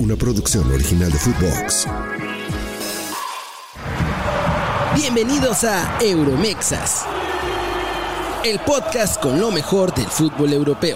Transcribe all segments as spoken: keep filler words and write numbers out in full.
una producción original de Footbox. Bienvenidos a Euromexas, el podcast con lo mejor del fútbol europeo.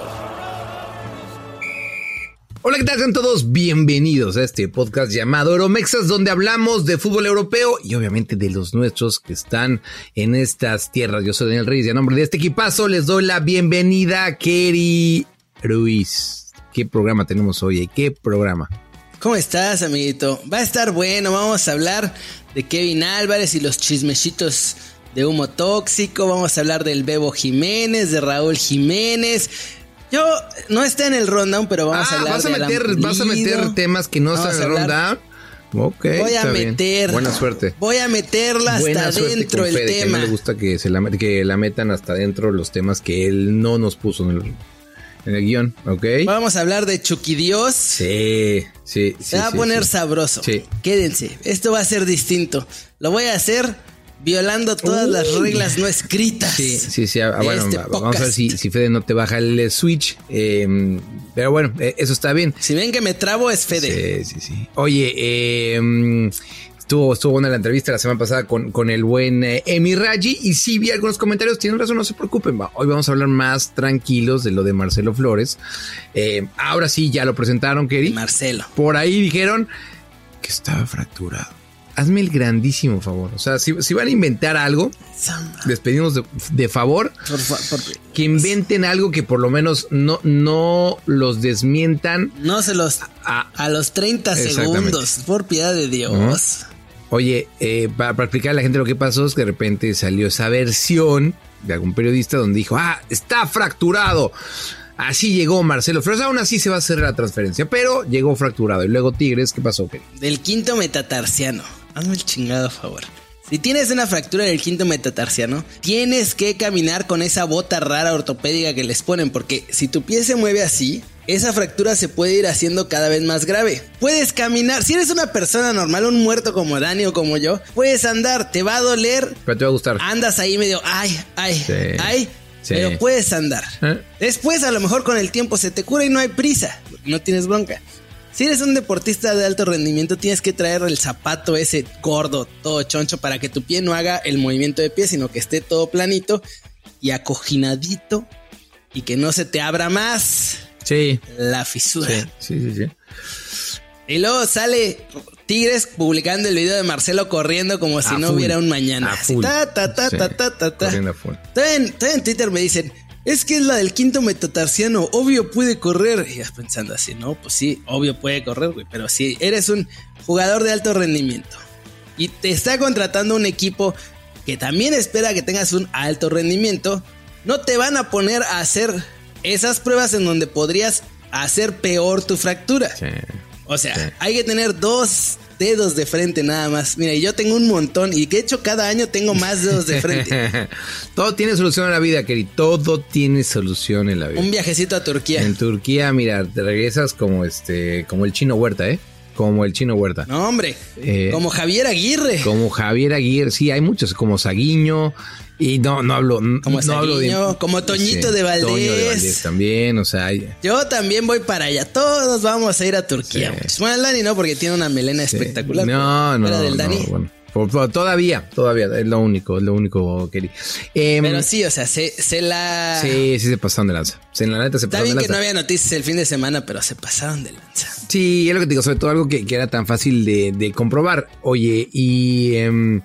Hola, ¿qué tal? Sean todos bienvenidos a este podcast llamado Euromexas, donde hablamos de fútbol europeo y obviamente de los nuestros que están en estas tierras. Yo soy Daniel Reyes y a nombre de este equipazo les doy la bienvenida a Keri Ruiz. ¿Qué programa tenemos hoy? ¿Qué programa? ¿Cómo estás, amiguito? Va a estar bueno, vamos a hablar de Kevin Álvarez y los chismecitos de humo tóxico, vamos a hablar del Bebo Jiménez, de Raúl Jiménez. Yo no está en el rundown, pero vamos ah, a hablar vas a de meter, Alan vas a meter temas que no vamos están en el rundown. Ok, voy a meter. Bien. Buena suerte. Voy a meterla Buena hasta dentro el Fede, tema. Que no le gusta que se la que la metan hasta dentro los temas que él no nos puso en el, en el guión, ¿ok? Vamos a hablar de Chucky Dios. Sí, sí, sí. Se va sí, a poner sí. sabroso. Sí. Quédense, esto va a ser distinto. Lo voy a hacer violando todas Uy. las reglas no escritas. Sí, sí, sí. Ah, bueno, este vamos podcast. a ver si, si Fede no te baja el switch. Eh, pero bueno, eh, eso está bien. Si ven que me trabo es Fede. Sí, sí, sí. Oye, eh, estuvo, estuvo buena la entrevista la semana pasada con, con el buen eh, Emi Raji. Y sí vi algunos comentarios, tienen razón, no se preocupen. Va. Hoy vamos a hablar más tranquilos de lo de Marcelo Flores. Eh, ahora sí, ya lo presentaron, Keri. Marcelo. Por ahí dijeron que estaba fracturado. Hazme el grandísimo favor. O sea, si, si van a inventar algo, les pedimos de, de favor por fa- por... que inventen algo que por lo menos no, no los desmientan. No se los... A, a los treinta segundos. Por piedad de Dios. ¿No? Oye, eh, para, para explicar a la gente lo que pasó es que de repente salió esa versión de algún periodista donde dijo, ah, está fracturado. Así llegó Marcelo Flores, aún así se va a hacer la transferencia, pero llegó fracturado. Y luego Tigres, ¿qué pasó? ¿Qué? Del quinto metatarsiano. Hazme el chingado favor. Si tienes una fractura del quinto metatarsiano, tienes que caminar con esa bota rara ortopédica que les ponen, porque si tu pie se mueve así, esa fractura se puede ir haciendo cada vez más grave. Puedes caminar, si eres una persona normal, un muerto como Dani o como yo, puedes andar, te va a doler, pero te va a gustar. Andas ahí medio, ay, ay, sí. ay. Sí. Pero puedes andar. ¿Eh? Después a lo mejor con el tiempo se te cura y no hay prisa, no tienes bronca. Si eres un deportista de alto rendimiento, tienes que traer el zapato ese gordo, todo choncho, para que tu pie no haga el movimiento de pie, sino que esté todo planito y acojinadito y que no se te abra más sí. la fisura. Sí, sí, sí, sí. Y luego sale Tigres publicando el video de Marcelo corriendo como si a no full. hubiera un mañana. Así, ta, ta, ta, sí. ta, ta, ta, ta. Corriendo a full. Todavía en, todavía en Twitter me dicen, es que es la del quinto metatarsiano, obvio puede correr. Y vas pensando así, no, pues sí, obvio puede correr, güey. Pero si eres un jugador de alto rendimiento y te está contratando un equipo que también espera que tengas un alto rendimiento, no te van a poner a hacer esas pruebas en donde podrías hacer peor tu fractura. Sí. O sea, sí. hay que tener dos dedos de frente nada más. Mira, yo tengo un montón y que de hecho cada año tengo más dedos de frente. Todo tiene solución en la vida, Keri. Todo tiene solución en la vida. Un viajecito a Turquía. En Turquía, mira, te regresas como este, como el Chino Huerta, ¿eh? Como el Chino Huerta. No, hombre. Eh, como Javier Aguirre. Como Javier Aguirre. Sí, hay muchos, como Saguiño. Y no, no hablo. Como no hablo de, como Toñito sí, de Valdés. Toño de Valdés también, o sea. Hay... Yo también voy para allá. Todos vamos a ir a Turquía. Sí. Bueno, el Dani no, porque tiene una melena sí. espectacular. No, no. Era del Dani. No, bueno. Por, por, todavía, todavía, es lo único, es lo único que eh, pero sí, o sea, se, se la... Sí, sí se pasaron de lanza. En la neta se Está pasaron de lanza. Está bien que no había noticias el fin de semana, pero se pasaron de lanza. Sí, es lo que te digo, sobre todo algo que, que era tan fácil de, de comprobar. Oye, y... Um,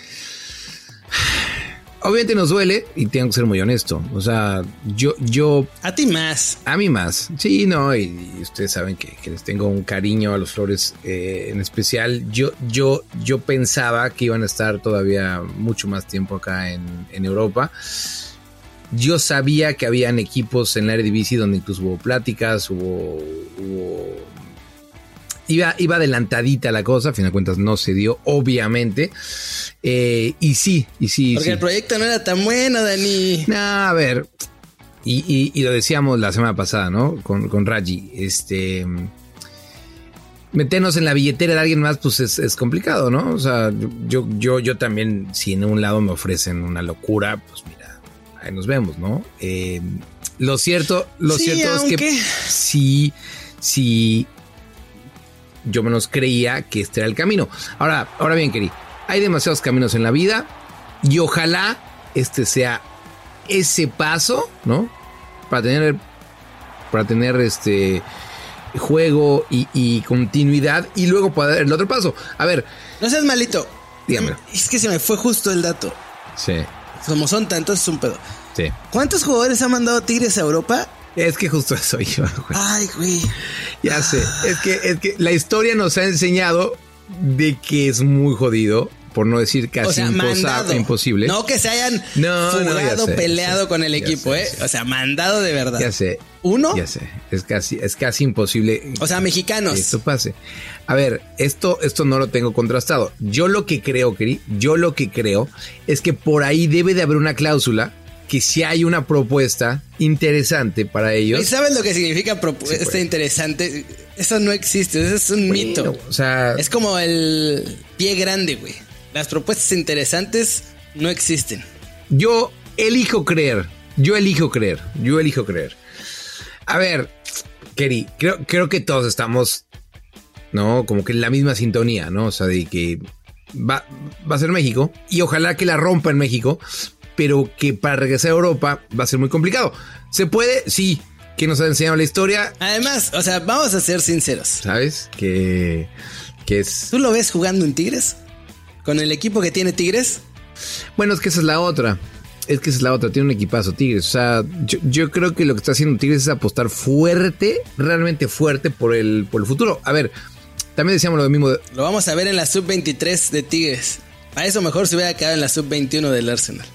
obviamente nos duele y tengo que ser muy honesto. O sea, yo... yo a ti más. A mí más. Sí, no, y, y ustedes saben que, que les tengo un cariño a los Flores eh, en especial. Yo, yo, yo pensaba que iban a estar todavía mucho más tiempo acá en, en Europa. Yo sabía que habían equipos en la Eredivisie donde incluso hubo pláticas, hubo... hubo Iba, iba adelantadita la cosa, a fin de cuentas no se dio, obviamente. Eh, y sí, y sí. Porque sí. el proyecto no era tan bueno, Dani. No, a ver. Y, y, y lo decíamos la semana pasada, ¿no? Con, con Raji. Este. Meternos en la billetera de alguien más, pues es, es complicado, ¿no? O sea, yo, yo, yo también, si en un lado me ofrecen una locura, pues mira, ahí nos vemos, ¿no? Eh, lo cierto, lo sí, cierto aunque... es que sí, sí. yo menos creía que este era el camino. Ahora, ahora bien, Keri, hay demasiados caminos en la vida y ojalá este sea ese paso, ¿no? Para tener, para tener este juego y, y continuidad y luego para dar el otro paso. A ver. No seas malito. Dígame. Es que se me fue justo el dato. Sí. Como son tantos, es un pedo. Sí. ¿Cuántos jugadores ha mandado Tigres a Europa? Es que justo eso iba, güey. Ay, güey. Ya sé. Es que, es que la historia nos ha enseñado de que es muy jodido, por no decir casi o sea, imposa- imposible. No que se hayan no, fugado, no, sé, peleado sé, con el equipo, sé, ¿eh? sé. O sea, mandado de verdad. Ya sé. ¿Uno? Ya sé. Es casi, es casi imposible. O sea, mexicanos. Que esto pase. A ver, esto, esto no lo tengo contrastado. Yo lo que creo, Keri, yo lo que creo es que por ahí debe de haber una cláusula que si hay una propuesta interesante para ellos. ¿Y sabes lo que significa propuesta sí, pues. interesante? Eso no existe, eso es un bueno, mito. O sea, es como el pie grande, güey. Las propuestas interesantes no existen. Yo elijo creer, yo elijo creer, yo elijo creer. A ver, Keri, creo, creo que todos estamos, ¿no? Como que en la misma sintonía, ¿no? O sea, de que va, va a ser México y ojalá que la rompa en México, pero que para regresar a Europa va a ser muy complicado. ¿Se puede? Sí. ¿Qué nos ha enseñado la historia? Además, o sea, vamos a ser sinceros. ¿Sabes? Que, que es... ¿Tú lo ves jugando en Tigres? ¿Con el equipo que tiene Tigres? Bueno, es que esa es la otra. Es que esa es la otra. Tiene un equipazo Tigres. O sea, yo, yo creo que lo que está haciendo Tigres es apostar fuerte, realmente fuerte por el, por el futuro. A ver, también decíamos lo mismo. De... Lo vamos a ver en la sub veintitrés de Tigres. Para eso mejor se hubiera quedado en la sub veintiuno del Arsenal.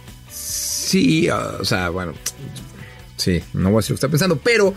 Sí, o sea, bueno... Sí, no voy a decir lo que está pensando, pero...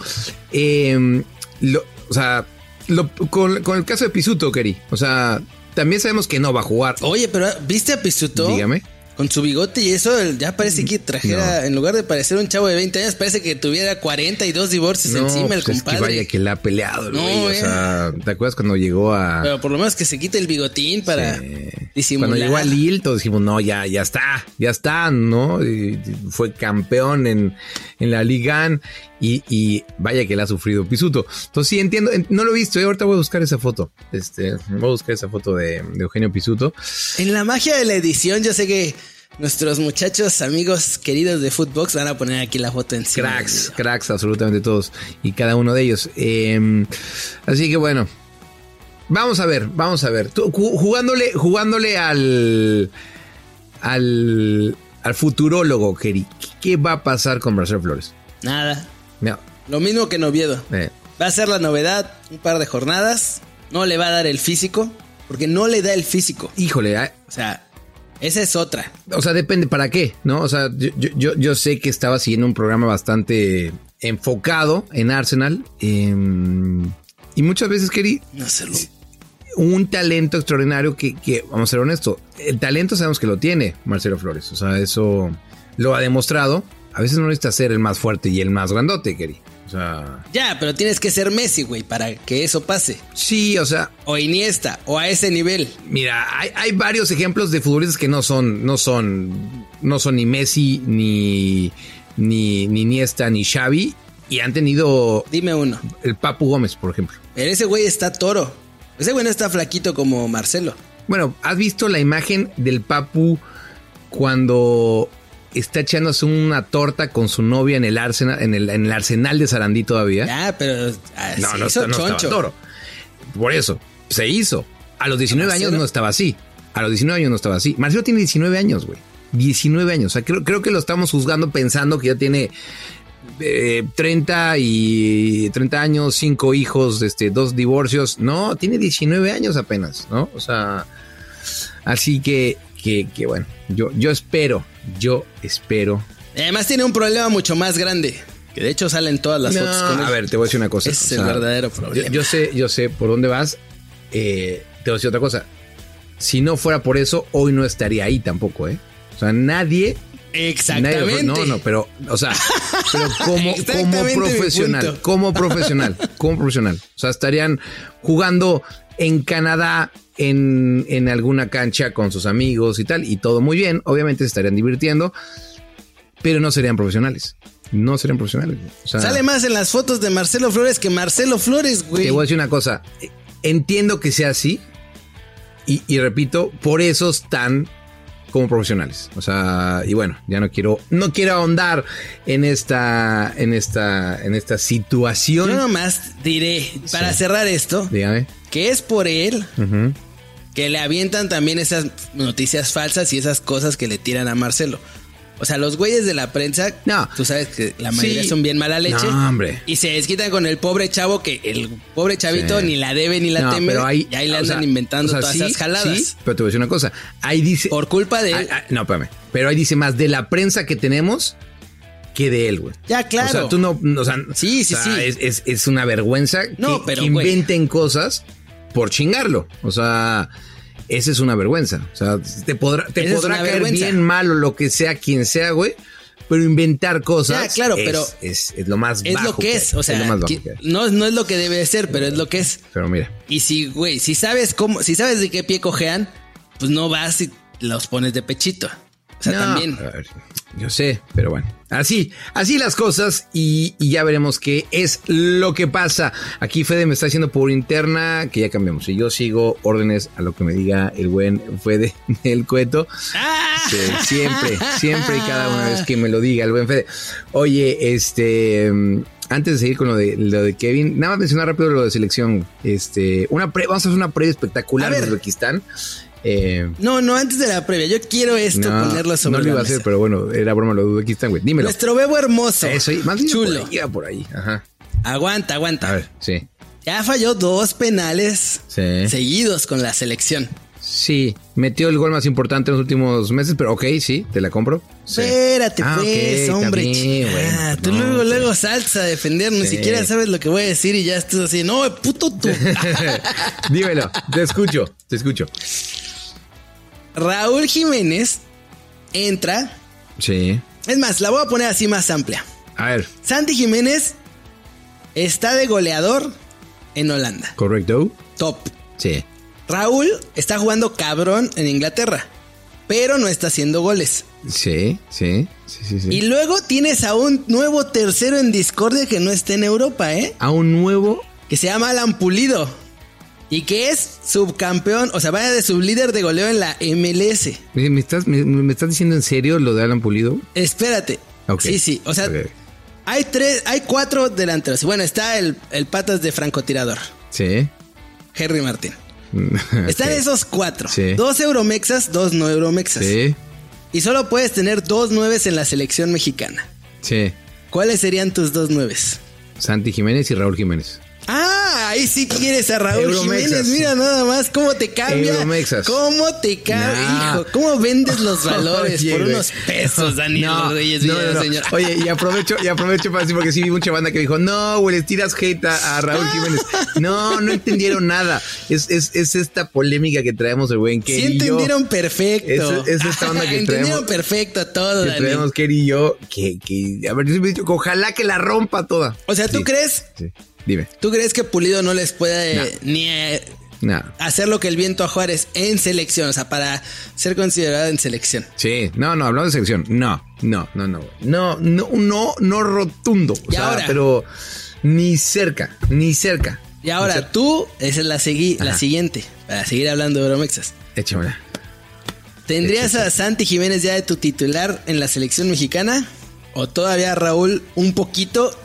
Eh, lo, o sea, lo, con, con el caso de Pisuto, Keri. O sea... También sabemos que no va a jugar. Oye, pero ¿viste a Pisuto? Dígame. Con su bigote y eso, ya parece que trajera, no. En lugar de parecer un chavo de veinte años, parece que tuviera cuarenta y dos divorcios no, encima, el pues compadre. Es que vaya que le ha peleado, el no, güey. Eh. O sea, ¿te acuerdas cuando llegó a...? Pero por lo menos que se quite el bigotín para sí. disimular. Cuando llegó a Lille, todos dijimos, no, ya, ya está, ya está, ¿no? Y fue campeón en, en la Liga y, y vaya que le ha sufrido Pisuto. Entonces sí, entiendo, no lo he visto, ¿eh? Ahorita voy a buscar esa foto. Este, voy a buscar esa foto de, de Eugenio Pisuto. En la magia de la edición, yo sé que nuestros muchachos, amigos queridos de Footbox van a poner aquí la foto encima. Cracks, cracks, absolutamente todos. Y cada uno de ellos. Eh, así que bueno. Vamos a ver, vamos a ver. Tú, jugándole, jugándole al. Al. Al futurólogo, Keri. ¿Qué va a pasar con Marcelo Flores? Nada. No. Lo mismo que en Oviedo. Eh. Va a ser la novedad. Un par de jornadas. No le va a dar el físico. Porque no le da el físico. Híjole, eh. O sea. Esa es otra. O sea, depende para qué, ¿no? O sea, yo, yo, yo sé que estaba siguiendo un programa bastante enfocado en Arsenal. Eh, y muchas veces, Keri, no sé, un talento extraordinario que, que, vamos a ser honestos, el talento sabemos que lo tiene Marcelo Flores. O sea, eso lo ha demostrado. A veces no necesita ser el más fuerte y el más grandote, Keri. O sea... Ya, pero tienes que ser Messi, güey, para que eso pase. Sí, o sea... O Iniesta, o a ese nivel. Mira, hay, hay varios ejemplos de futbolistas que no son, no son, no son ni Messi, ni, ni, ni Iniesta, ni Xavi, y han tenido... Dime uno. El Papu Gómez, por ejemplo. Pero ese güey está toro. Ese güey no está flaquito como Marcelo. Bueno, ¿has visto la imagen del Papu cuando... está echándose una torta con su novia en el Arsenal, en el, en el Arsenal de Sarandí todavía? Ah, pero ah, no, se no, hizo no choncho. Estaba toro. Por eso, se hizo. A los diecinueve años no estaba así. A los diecinueve años no estaba así. Marcelo tiene diecinueve años, güey. diecinueve años. O sea, creo, creo que lo estamos juzgando pensando que ya tiene eh, treinta y treinta años, cinco hijos, este, dos divorcios. No, tiene diecinueve años apenas, ¿no? O sea, así que, que, que bueno, yo, yo espero, yo espero. Además tiene un problema mucho más grande. Que de hecho salen todas las no, fotos con él. A ver, te voy a decir una cosa. Ese es o sea, el verdadero problema. Yo, yo sé, yo sé por dónde vas. Eh, te voy a decir otra cosa. Si no fuera por eso, hoy no estaría ahí tampoco, ¿eh? O sea, nadie... Exactamente. Nadie, no, no, pero, o sea, pero como, como profesional, como profesional, como profesional. O sea, estarían jugando en Canadá, en, en alguna cancha con sus amigos y tal, y todo muy bien. Obviamente se estarían divirtiendo, pero no serían profesionales. No serían profesionales. O sea, sale más en las fotos de Marcelo Flores que Marcelo Flores, güey. Te voy a decir una cosa. entiendo que sea así. Y, y repito, por eso están como profesionales. O sea, y bueno, ya no quiero, no quiero ahondar en esta, en esta, en esta situación. Yo nomás diré, para sí. cerrar esto, dígame, que es por él uh-huh. que le avientan también esas noticias falsas y esas cosas que le tiran a Marcelo. O sea, los güeyes de la prensa, no. tú sabes que la mayoría sí. son bien mala leche. No, hombre. Y se desquitan con el pobre chavo que el pobre chavito sí. ni la debe ni la no, teme. Pero hay, y ahí le andan o sea, inventando o sea, todas sí, esas jaladas. Sí, pero te voy a decir una cosa. Ahí dice... Por culpa de él. Ah, ah, no, espérame. Pero ahí dice más de la prensa que tenemos que de él, güey. Ya, claro. O sea, tú no... O sea, sí, sí, o sea, sí. Es, es, es una vergüenza no, que, pero, que inventen cosas por chingarlo. O sea... Esa es una vergüenza. O sea, te podrá, te podrá caer vergüenza. bien mal o lo que sea, quien sea, güey. Pero inventar cosas. Ya, claro, es, pero. Es, es lo más es bajo. Es lo que, que es. O sea, es lo más que, que no, no es lo que debe ser, pero es lo que es. Pero mira. Y si, güey, si sabes cómo, si sabes de qué pie cojean, pues no vas y los pones de pechito. O sea, no, también. A ver, yo sé, pero bueno. Así, así las cosas y, y ya veremos qué es lo que pasa. Aquí Fede me está diciendo por interna que ya cambiamos. Y yo sigo órdenes a lo que me diga el buen Fede del Cueto. ¡Ah! Sí, siempre, siempre y cada una vez que me lo diga el buen Fede. Oye, este... Antes de seguir con lo de, lo de Kevin, nada más mencionar rápido lo de selección. Este, una pre, vamos a hacer una previa espectacular de Uzbekistán. Eh, no, no, antes de la previa. Yo quiero esto no, ponerlo sobre la mesa. No lo iba a hacer, pero bueno, era broma lo de Uzbekistán, güey. Dímelo. Nuestro Bebo hermoso. Eso, más chulo. Por ahí, por ahí. Ajá. Aguanta, aguanta. A ver, sí. Ya falló dos penales sí. seguidos con la selección. Sí, metió el gol más importante en los últimos meses, pero ok, sí, te la compro. Sí. Espérate, ah, pues, okay, hombre. Bien, ah, bueno, tú no, luego, sí. luego saltas a defender, ni sí. siquiera sabes lo que voy a decir y ya estás así. No, puto tú. Dímelo, te escucho, te escucho. Raúl Jiménez entra. Sí. Es más, la voy a poner así más amplia. A ver. Santi Jiménez está de goleador en Holanda. Correcto. Top. Sí. Raúl está jugando cabrón en Inglaterra, pero no está haciendo goles. Sí, sí, sí, sí, sí. Y luego tienes a un nuevo tercero en discordia que no está en Europa, ¿eh? A un nuevo... Que se llama Alan Pulido. Y que es subcampeón, o sea, vaya de sublíder de goleo en la M L S. ¿Me estás, me, me estás diciendo en serio lo de Alan Pulido? Espérate. Okay. Sí, sí, o sea, okay. hay tres, hay cuatro delanteros. Bueno, está el, el patas de francotirador. Sí. Henry Martín. Están okay. esos cuatro. Sí. Dos euromexas, dos no euromexas. Sí. Y solo puedes tener dos nueves en la selección mexicana. Sí. ¿Cuáles serían tus dos nueves? Santi Jiménez y Raúl Jiménez. Ah, ahí sí quieres a Raúl Euromexas. Jiménez. Mira nada más cómo te cambia. Euromexas. Cómo te cambia, no. hijo. Cómo vendes los valores. Oye, por güey. unos pesos, Daniel no, Reyes. No, no, no. Señor. Oye, y aprovecho, y aprovecho para decir, porque sí vi mucha banda que dijo, no, güey, les tiras hate a, a Raúl Jiménez. No, no entendieron nada. Es, es, es esta polémica que traemos el güey Kerry. Sí entendieron perfecto. Es, es esta onda que entendieron traemos. perfecto todo, que Daniel. traemos Kerry y yo, que, que, a ver, yo siempre he dicho, ojalá que la rompa toda. O sea, ¿tú sí, crees? Sí. Dime. ¿Tú crees que Pulido no les puede no. ni eh, no. hacer lo que el viento a Juárez en selección? O sea, para ser considerado en selección. Sí, no, no, hablamos de selección. No, no, no, no. No, no, no, no rotundo. O y sea, ahora, pero ni cerca, ni cerca. Y ahora, tú, esa es la, segui- la siguiente, para seguir hablando de Euromexas. Échamela. ¿Tendrías Échamela. a Santi Jiménez ya de tu titular en la selección mexicana? ¿O todavía a Raúl un poquito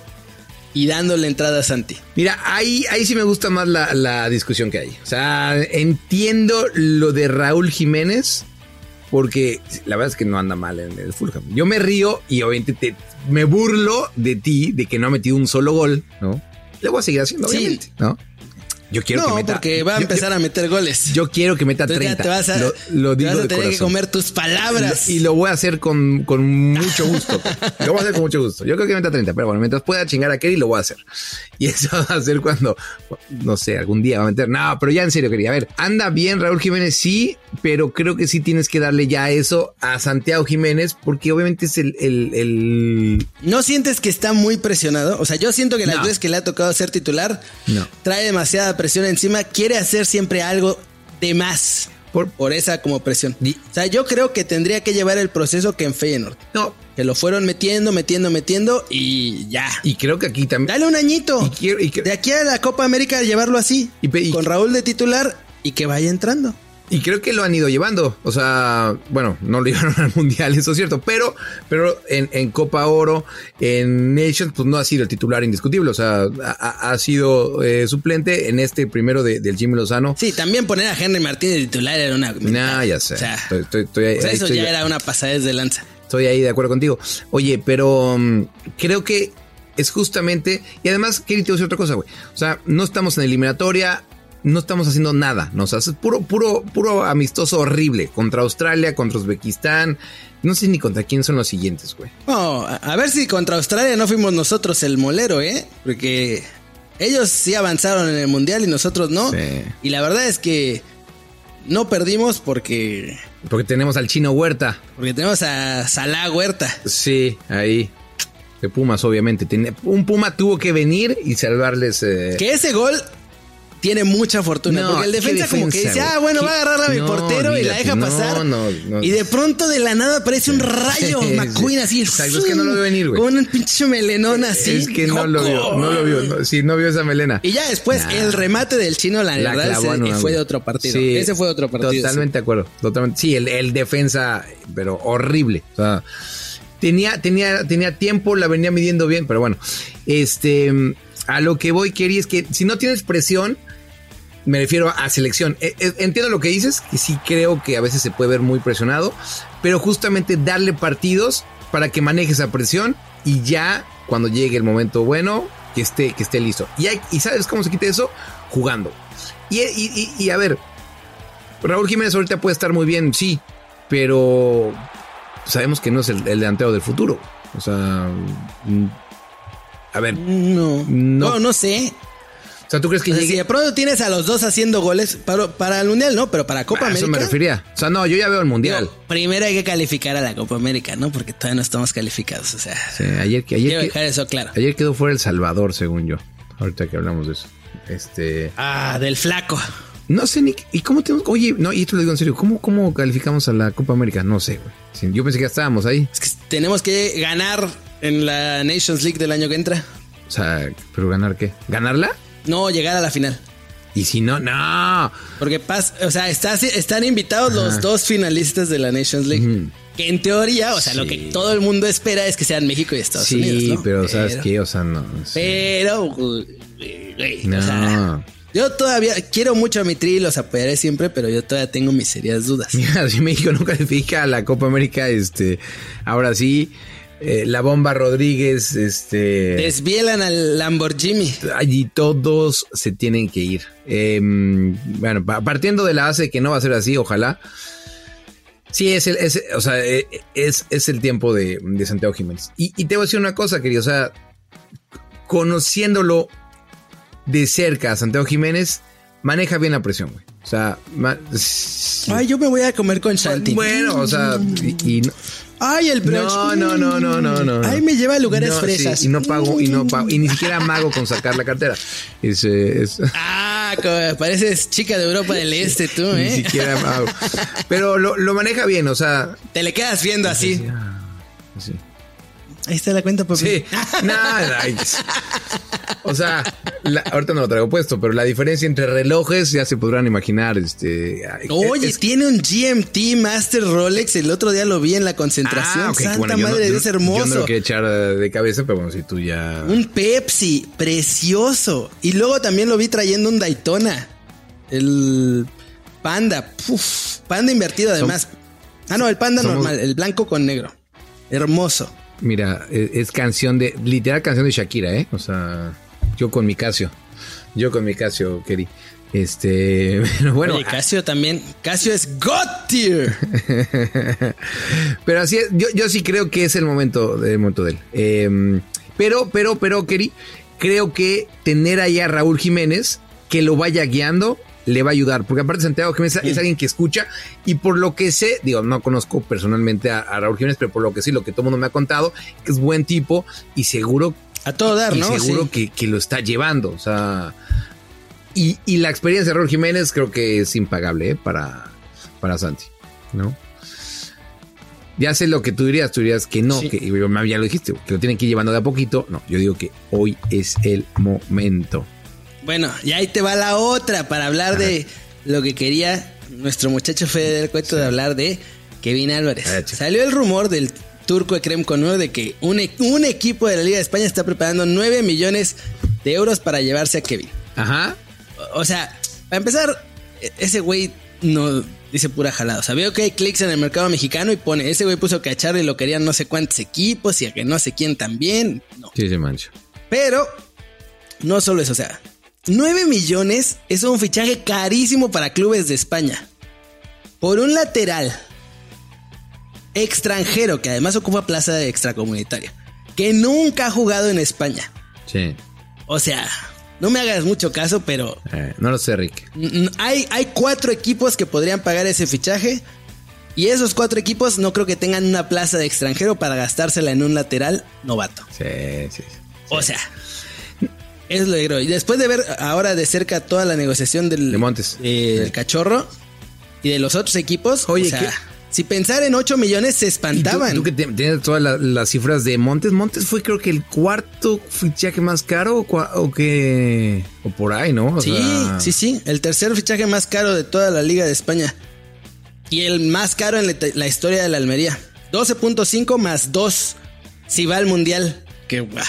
y dándole entrada a Santi? Mira, ahí, ahí sí me gusta más la, la discusión que hay. O sea, entiendo lo de Raúl Jiménez, porque la verdad es que no anda mal en el Fulham. Yo me río y obviamente te, me burlo de ti, de que no ha metido un solo gol, ¿no? Le voy a seguir haciendo, obviamente, sí. ¿no? Yo quiero no, que meta. porque va a empezar yo, yo, a meter goles. Yo quiero que meta Entonces treinta. Ya te vas a, lo, lo te digo vas a de tener corazón. que comer tus palabras. Lo, y lo voy a hacer con, con mucho gusto. Lo voy a hacer con mucho gusto. Yo creo que meta treinta, pero bueno, mientras pueda chingar a Kerry, lo voy a hacer. Y eso va a ser cuando, no sé, algún día va a meter. No, pero ya en serio, quería. A ver, anda bien Raúl Jiménez, sí, pero creo que sí tienes que darle ya eso a Santiago Jiménez, porque obviamente es el... el, el... ¿No sientes que está muy presionado? O sea, yo siento que las no. veces que le ha tocado ser titular, no. trae demasiada presión encima, quiere hacer siempre algo de más. por, por esa como presión. Y, o sea, yo creo que tendría que llevar el proceso que en Feyenoord. No. Que lo fueron metiendo, metiendo, metiendo y ya. Y creo que aquí también. Dale un añito. Y quiero, y que... De aquí a la Copa América llevarlo así. Y, y... Con Raúl de titular y que vaya entrando. Y creo que lo han ido llevando. O sea, bueno, no lo llevaron al Mundial, eso es cierto. Pero, pero en, en Copa Oro, en Nations, pues no ha sido el titular indiscutible. O sea, ha, ha sido eh, suplente en este primero de, del Jimmy Lozano. Sí, también poner a Henry Martín de titular era una... Nah, ya sé. O sea, estoy, estoy, estoy ahí, o sea, eso estoy, ya era una pasadez de lanza. Estoy ahí de acuerdo contigo. Oye, pero um, creo que es justamente... Y además, Kerry, te voy a decir otra cosa, güey. O sea, no estamos en eliminatoria... No estamos haciendo nada, ¿no? O sea, es puro, puro, puro amistoso horrible. Contra Australia, contra Uzbekistán. No sé ni contra quién son los siguientes, güey. No, a, a ver si contra Australia no fuimos nosotros el molero, ¿eh? Porque ellos sí avanzaron en el Mundial y nosotros no. Sí. Y la verdad es que no perdimos porque... Porque tenemos al Chino Huerta. Porque tenemos a Salah Huerta. Sí, ahí. De Pumas, obviamente. Un Puma tuvo que venir y salvarles... Eh... Que ese gol... Tiene mucha fortuna, no, porque el defensa, defensa como que dice, ah, bueno, ¿qué? Va a agarrar a mi no, portero olvídate, y la deja no, pasar. No, no, y de pronto de la nada aparece un rayo McQueen así. Exacto, es que no lo vio venir, güey. Con un pinche melenón así. Es que no lo vio, no lo vio. No, sí, no vio esa melena. Y ya después nah. el remate del Chino, la, la verdad, ese, no, fue de otro partido. Sí, ese fue de otro partido. Totalmente de acuerdo, totalmente. Sí, el, el defensa, pero horrible. O sea, tenía, tenía, tenía tiempo, la venía midiendo bien, pero bueno. Este, a lo que voy, Kerry, es que si no tienes presión, me refiero a selección. Entiendo lo que dices, que sí creo que a veces se puede ver muy presionado, pero justamente darle partidos para que maneje esa presión y ya cuando llegue el momento bueno, que esté, que esté listo. Y, hay, y ¿sabes cómo se quita eso? Jugando. Y, y, y, y a ver, Raúl Jiménez ahorita puede estar muy bien, sí, pero sabemos que no es el, el delantero del futuro. O sea, a ver. No, no, no, no sé. O sea, ¿tú crees que o sea, llegue? Si de pronto tienes a los dos haciendo goles para, para el Mundial, no, pero para Copa ah, América. Eso me refería. O sea, no, yo ya veo el Mundial. No, primero hay que calificar a la Copa América, ¿no? Porque todavía no estamos calificados, o sea. Sí, ayer que ayer quiero que, dejar eso claro. Ayer quedó fuera El Salvador, según yo. Ahorita que hablamos de eso. Este. Ah, del flaco. No sé ni. ¿Y cómo tenemos? Oye, no, y esto lo digo en serio. ¿Cómo, cómo calificamos a la Copa América? No sé, güey. Sí, yo pensé que ya estábamos ahí. Es que tenemos que ganar en la Nations League del año que entra. O sea, ¿pero ganar qué? ¿Ganarla? No, llegar a la final. Y si no, no. Porque pas, o sea, está, están invitados Ajá. los dos finalistas de la Nations League. Uh-huh. Que en teoría, o sea, sí. lo que todo el mundo espera es que sean México y Estados sí, Unidos. Sí, ¿no? pero, pero ¿sabes qué? O sea, no. Sí. Pero, güey, no. O sea, yo todavía quiero mucho a mi Tri, los apoyaré siempre, pero yo todavía tengo mis serias dudas. Mira, si México no califica a la Copa América, este, ahora sí. Eh, la Bomba Rodríguez, este... Desvielan al Lamborghini. Allí todos se tienen que ir. Eh, bueno, partiendo de la base de que no va a ser así, ojalá. Sí, es el, es, o sea, es, es el tiempo de, de Santiago Jiménez. Y, y te voy a decir una cosa, querido. O sea, conociéndolo de cerca a Santiago Jiménez, maneja bien la presión, güey. O sea... Ma- Ay, yo me voy a comer con Santi. Bueno, o sea, y... y no, Ay, el brunch. No, no, no, no, no, no. Ay, me lleva a lugares no, fresas. Sí, y no pago, y no pago, y ni siquiera mago con sacar la cartera. Es, es... Ah, pareces chica de Europa del Este, tú, ¿eh? Ni siquiera mago. Pero lo, lo maneja bien, o sea. Te le quedas viendo así. Sí, ah, sí. Ahí está la cuenta, papi. Sí, nada. O sea, la, ahorita no lo traigo puesto, pero la diferencia entre relojes ya se podrán imaginar. Este, Oye, es, tiene un G M T Master Rolex. El otro día lo vi en la concentración. Ah, okay, Santa bueno, madre, no, es hermoso. Yo no lo quiero echar de cabeza, pero bueno, si tú ya. Un Pepsi, precioso. Y luego también lo vi trayendo un Daytona. El Panda. Uf, Panda invertido además. Som, ah, no, el Panda somos, normal, el blanco con negro. Hermoso. Mira, es, es canción de, literal canción de Shakira, ¿eh? O sea, yo con mi Casio. Yo con mi Casio, Kerry. Este, bueno. Oye, Casio también. Casio es God tier. Pero así es, yo, yo sí creo que es el momento, el momento de él. Eh, pero, pero, pero, Kerry, creo que tener ahí a Raúl Jiménez, que lo vaya guiando, le va a ayudar, porque aparte Santiago Jiménez sí. es alguien que escucha, y por lo que sé, digo, no conozco personalmente a, a Raúl Jiménez, pero por lo que sí, lo que todo el mundo me ha contado, que es buen tipo, y seguro a todo dar, y ¿no? seguro sí. que, que lo está llevando, o sea, y, y la experiencia de Raúl Jiménez creo que es impagable, ¿eh? para, para Santi, ¿no? Ya sé lo que tú dirías, tú dirías que no, sí. que ya lo dijiste, que lo tienen que ir llevando de a poquito. No, yo digo que hoy es el momento. Bueno, y ahí te va la otra para hablar Ajá. de lo que quería nuestro muchacho Fede del Cueto, sí. de hablar de Kevin Álvarez. Ajá. Salió el rumor del turco Ekrem Konur de que un, un equipo de la Liga de España está preparando nueve millones de euros para llevarse a Kevin. Ajá. O, o sea, para empezar, ese güey no dice pura jalada. O sea, veo que hay clics en el mercado mexicano y pone, ese güey puso que a Charlie lo querían no sé cuántos equipos y a que no sé quién también. No. Sí, se mancha. Pero no solo eso, o sea, nueve millones es un fichaje carísimo para clubes de España. Por un lateral extranjero que además ocupa plaza de extracomunitaria, que nunca ha jugado en España. Sí. O sea, no me hagas mucho caso, pero... Eh, no lo sé, Rick. Hay, hay cuatro equipos que podrían pagar ese fichaje. Y esos cuatro equipos no creo que tengan una plaza de extranjero para gastársela en un lateral novato. Sí, sí. sí. O sea, es lo negro. Y después de ver ahora de cerca toda la negociación del... De Montes. Eh, sí. Del Cachorro y de los otros equipos... Oye, o sea, ¿qué? Si pensar en ocho millones se espantaban. ¿Y tú, tú que tienes todas la, las cifras de Montes? Montes fue creo que el cuarto fichaje más caro o, o que... O por ahí, ¿no? O sí, sea... sí, sí. El tercer fichaje más caro de toda la Liga de España. Y el más caro en la, la historia de la Almería. doce punto cinco más dos si va al Mundial. Que guau.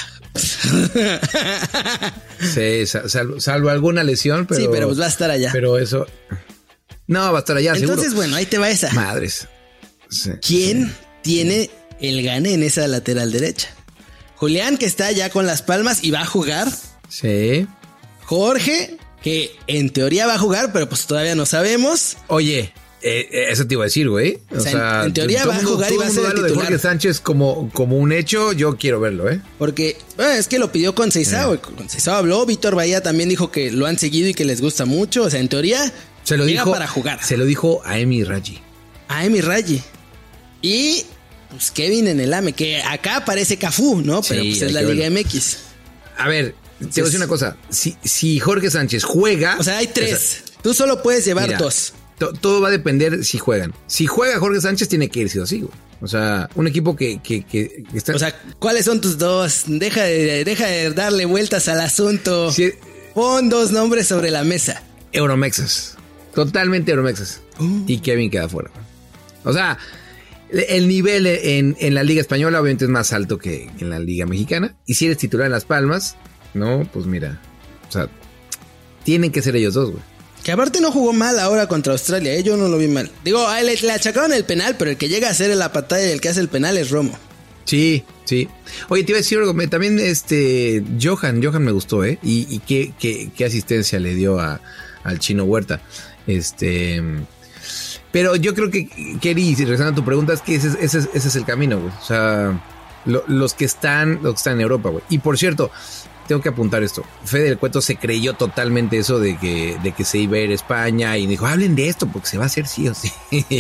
Sí, salvo, salvo alguna lesión, pero... Sí, pero pues va a estar allá. Pero eso... No, va a estar allá, Entonces, seguro. bueno, ahí te va esa. Madres. Sí, ¿Quién sí. tiene el gane en esa lateral derecha? Julián, que está ya con Las Palmas y va a jugar. Sí. Jorge, que en teoría va a jugar, pero pues todavía no sabemos. Oye, eh, eso te iba a decir, güey. O, o sea, sea, en teoría va a jugar y va a ser el titular. De Jorge Sánchez como, como un hecho, yo quiero verlo, ¿eh? Porque bueno, es que lo pidió con Seisao. Eh. Con Seisao habló, Víctor Bahía también dijo que lo han seguido y que les gusta mucho. O sea, en teoría... Se lo llega dijo para jugar. Se lo dijo a Emi Raji. A Emi Raji. Y pues Kevin en el A M E, que acá parece Cafú, ¿no? Pero sí, pues es la Liga M X. A ver, entonces, te voy a decir una cosa. Si, si Jorge Sánchez juega... O sea, hay tres. O sea, tú solo puedes llevar mira, dos. To, todo va a depender si juegan. Si juega Jorge Sánchez, tiene que irse así, güey. O sea, un equipo que, que, que, que está... O sea, ¿cuáles son tus dos? Deja de, deja de darle vueltas al asunto. Sí. Pon dos nombres sobre la mesa. Euromexas. Totalmente Euromexas. Uh. Y Kevin queda fuera. O sea, el nivel en, en la Liga Española obviamente es más alto que en la Liga Mexicana. Y si eres titular en Las Palmas, no, pues mira. O sea, tienen que ser ellos dos, güey. Que aparte no jugó mal ahora contra Australia, ¿eh? Yo no lo vi mal. Digo, a él le, le achacaron el penal, pero el que llega a hacer la patada y el que hace el penal es Romo. Sí, sí. Oye, te iba a decir algo. También este Johan, Johan me gustó, ¿eh? Y, y qué, qué, qué asistencia le dio a, al Chino Huerta. Este, pero yo creo que, Kerry, regresando a tu pregunta, es que ese, ese, ese es el camino, güey. O sea, lo, los que están, los que están en Europa, güey. Y por cierto, tengo que apuntar esto. Fede del Cueto se creyó totalmente eso de que, de que se iba a ir a España y dijo, hablen de esto porque se va a hacer sí o sí.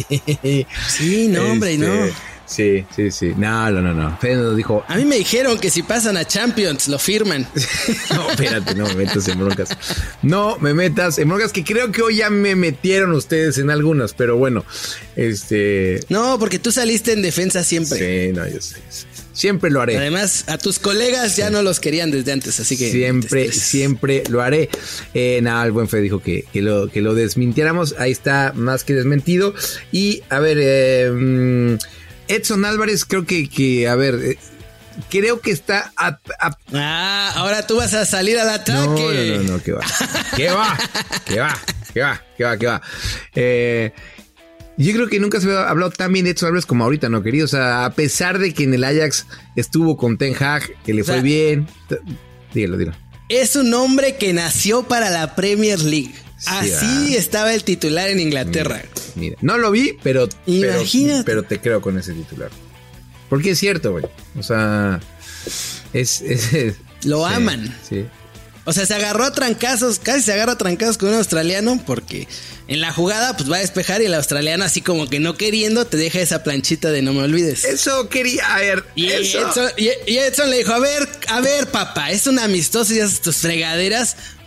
Sí, no, hombre, este, no. Sí, sí, sí. No, no, no, no. Fede nos dijo... A mí me dijeron que si pasan a Champions, lo firman. No, espérate, no me metas en broncas. No me metas en broncas, que creo que hoy ya me metieron ustedes en algunas, pero bueno, este... No, porque tú saliste en defensa siempre. Sí, no, yo sé, yo sé. Siempre lo haré. Además, a tus colegas ya sí. no los querían desde antes, así que... Siempre, siempre lo haré. Eh, nada, el buen Fede dijo que, que, lo, que lo desmintiéramos. Ahí está, más que desmentido. Y, a ver... Eh, Edson Álvarez, creo que, que a ver, eh, creo que está... A, a... Ah, ahora tú vas a salir al ataque. No, no, no, no, que va. ¿Qué va? ¿Qué va? ¿Qué va? ¿Qué va? ¿Qué va? Eh, yo creo que nunca se había hablado tan bien de Edson Álvarez como ahorita, ¿no, querido? O sea, a pesar de que en el Ajax estuvo con Ten Hag, que le o fue sea, bien. Dígalo, dígalo. Es un hombre que nació para la Premier League. Sí, así ah. estaba el titular en Inglaterra. Mira, mira. No lo vi, pero, pero, pero te creo con ese titular. Porque es cierto, güey. O sea, es... es, es lo sí, aman. Sí. O sea, se agarró a trancazos, casi se agarra a trancazos con un australiano porque en la jugada pues va a despejar y el australiano así como que no queriendo te deja esa planchita de no me olvides. Eso quería, a ver. Y, eso. Edson, y, y Edson le dijo, a ver, a ver papá, es un amistoso y haces tus fregaderas,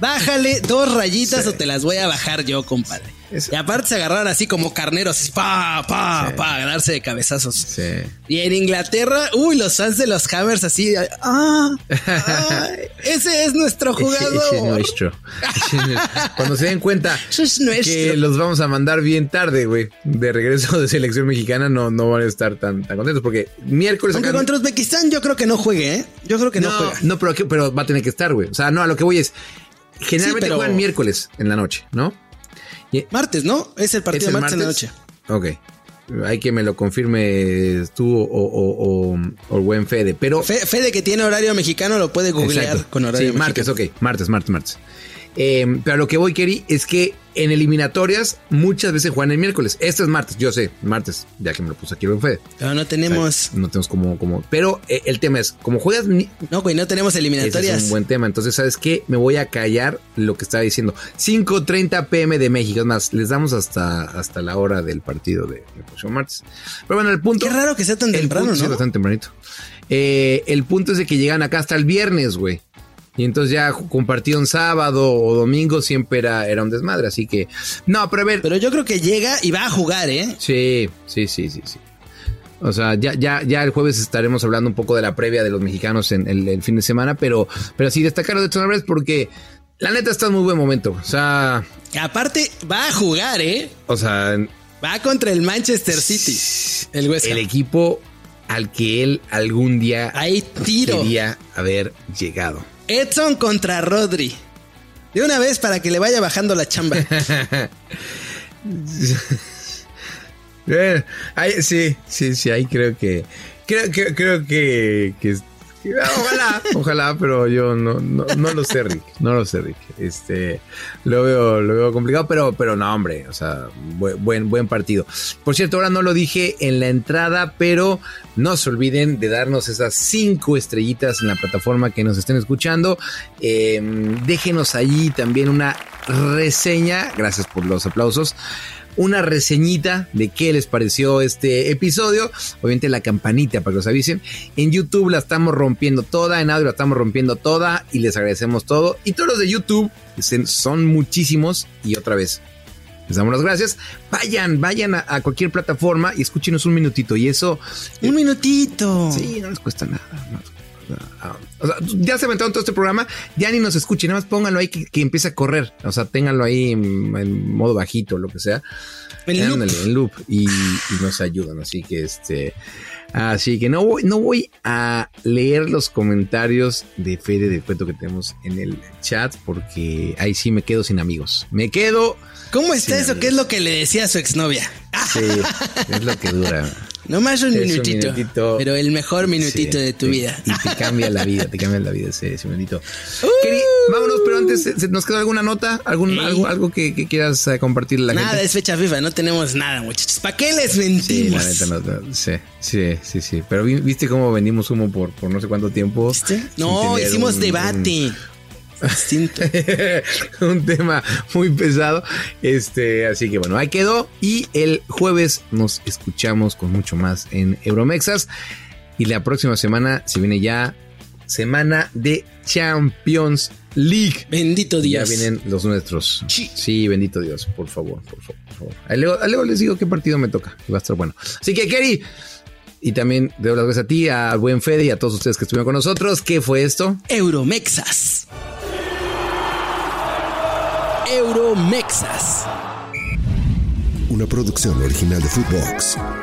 Bájale dos rayitas sí. o te las voy a bajar yo, compadre. Eso. Y aparte se agarraron así como carneros, así, pa, pa, sí. pa, a darse de cabezazos. Sí. Y en Inglaterra, uy, los fans de los Hammers así, ah, ah ese es nuestro jugador. Ese es nuestro. Cuando se den cuenta es que los vamos a mandar bien tarde, güey, de regreso de selección mexicana, no, no van a estar tan, tan contentos porque miércoles... Aunque acá... contra Uzbekistán yo creo que no juegue, ¿eh? Yo creo que no, no juega. No, pero, pero va a tener que estar, güey. O sea, no, a lo que voy es... Generalmente sí, pero... juegan miércoles en la noche, ¿no? Y... Martes, ¿no? Es el partido ¿Es el martes, martes en la noche. Ok. Hay que me lo confirme tú o, o, o, o el buen Fede. Pero Fe, Fede, que tiene horario mexicano, lo puede googlear. Exacto. Con horario sí, mexicano. martes, ok. Martes, martes, martes. Eh, pero a lo que voy, Keri, es que en eliminatorias muchas veces juegan el miércoles. Este es martes, yo sé, martes, ya que me lo puse aquí el buen Fede. Pero no tenemos... O sea, no tenemos como, como... Pero eh, el tema es, como juegas... No, güey, no tenemos eliminatorias. Ese es un buen tema. Entonces, ¿sabes qué? Me voy a callar lo que estaba diciendo. cinco treinta pm de México. Es más, les damos hasta, hasta la hora del partido de, de próximo martes. Pero bueno, el punto... Qué raro que sea tan temprano, punto, ¿no? Sí, bastante tempranito. Eh, el punto es de que llegan acá hasta el viernes, güey. Y entonces ya compartido un sábado o domingo siempre era, era un desmadre, así que... No, pero a ver... Pero yo creo que llega y va a jugar, ¿eh? Sí, sí, sí, sí, sí. O sea, ya, ya, ya el jueves estaremos hablando un poco de la previa de los mexicanos en el, el fin de semana, pero, pero sí destacar de Edson Álvarez porque la neta está en muy buen momento. O sea... Aparte, va a jugar, ¿eh? O sea... Va contra el Manchester City, el West Ham. El equipo al que él algún día Ahí tiro. quería haber llegado. Edson contra Rodri. De una vez para que le vaya bajando la chamba. eh, ahí, sí, sí, sí, ahí creo que... Creo, creo, creo que... que ojalá, ojalá, pero yo no, no, no lo sé, Rick. No lo sé, Rick. Este, lo veo, lo veo complicado, pero, pero no, hombre. O sea, buen, buen, buen partido. Por cierto, ahora no lo dije en la entrada, pero no se olviden de darnos esas cinco estrellitas en la plataforma que nos estén escuchando. Eh, déjenos allí también una reseña. Gracias por los aplausos. Una reseñita de qué les pareció este episodio. Obviamente la campanita para que los avisen. En YouTube la estamos rompiendo toda. En audio la estamos rompiendo toda. Y les agradecemos todo. Y todos los de YouTube son muchísimos. Y otra vez les damos las gracias. Vayan, vayan a, a cualquier plataforma y escúchenos un minutito. Y eso... Un eh, minutito. Sí, no les cuesta nada. No. O sea, ya se aventaron todo este programa, ya ni nos escuchen, nada más pónganlo ahí que, que empiece a correr, o sea, ténganlo ahí en, en modo bajito, lo que sea, en loop, en loop y, y nos ayudan, así que este, así que no voy, no voy a leer los comentarios de Fede de Cuento que tenemos en el chat, porque ahí sí me quedo sin amigos, me quedo. ¿Cómo está eso? Amigos. ¿Qué es lo que le decía a su exnovia? Sí, es lo que dura. No más un minutito, un minutito, pero el mejor minutito sí, de tu te, vida. Y te cambia la vida, te cambia la vida ese, ese minutito. Uh, Keri, vámonos, pero antes, ¿nos queda alguna nota? ¿Algún, algo algo que, que quieras uh, compartirle a la nada, gente? Nada, es fecha FIFA, no tenemos nada, muchachos. ¿Para qué les mentimos? Sí, la neta, no, sí, sí, sí, sí. Pero ¿viste cómo vendimos humo por, por no sé cuánto tiempo? ¿Viste? No, hicimos un, debate. Un... Distinto. Un tema muy pesado. Este, así que bueno, ahí quedó. Y el jueves nos escuchamos con mucho más en Euromexas. Y la próxima semana se viene ya semana de Champions League. Bendito Dios. Ya vienen los nuestros. Sí, sí, bendito Dios, por favor, por favor, por favor. Ahí luego, ahí luego les digo qué partido me toca. Que va a estar bueno. Así que, Keri. Y también doy las gracias a ti, a buen Fede y a todos ustedes que estuvieron con nosotros. ¿Qué fue esto? Euromexas. Euromexas. Una producción original de Footbox.